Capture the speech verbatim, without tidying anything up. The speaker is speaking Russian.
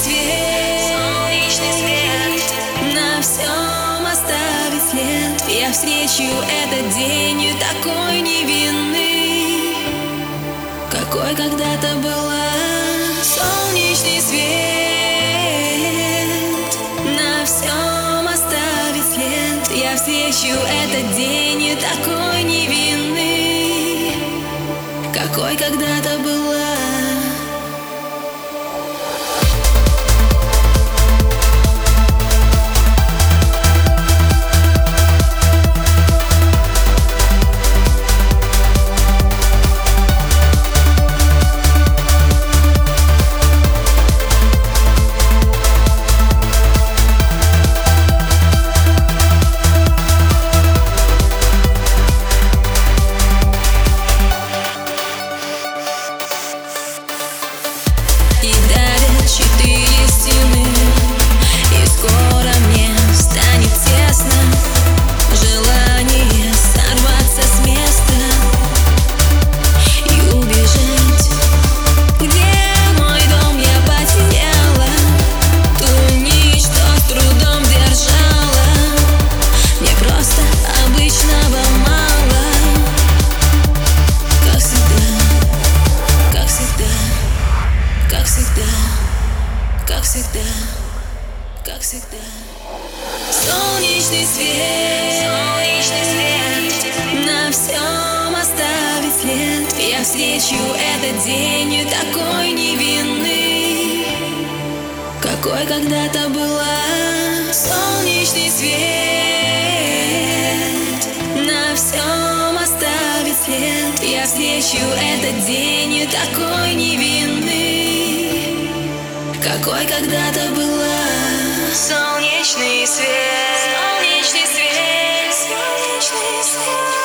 свет, солнечный свет на всем оставит след. Я встречу этот день такой невинный, какой когда-то была. Солнечный свет на всем оставит след. Я встречу этот день такой невинный, какой когда-то была. И давят четыре стены, и скоро мне станет тесно. Желание сорваться с места и убежать. Где мой дом, я потеряла ту нить, что с трудом держала. Мне просто обычного мало, как всегда, как всегда. Как всегда, как всегда, как всегда. Солнечный свет, солнечный свет на всем оставит след. Я встречу этот день такой невинный, какой когда-то была. Солнечный свет на всем оставит след. Я встречу этот день такой невинный, какой когда-то была. Солнечный свет, солнечный свет, солнечный свет.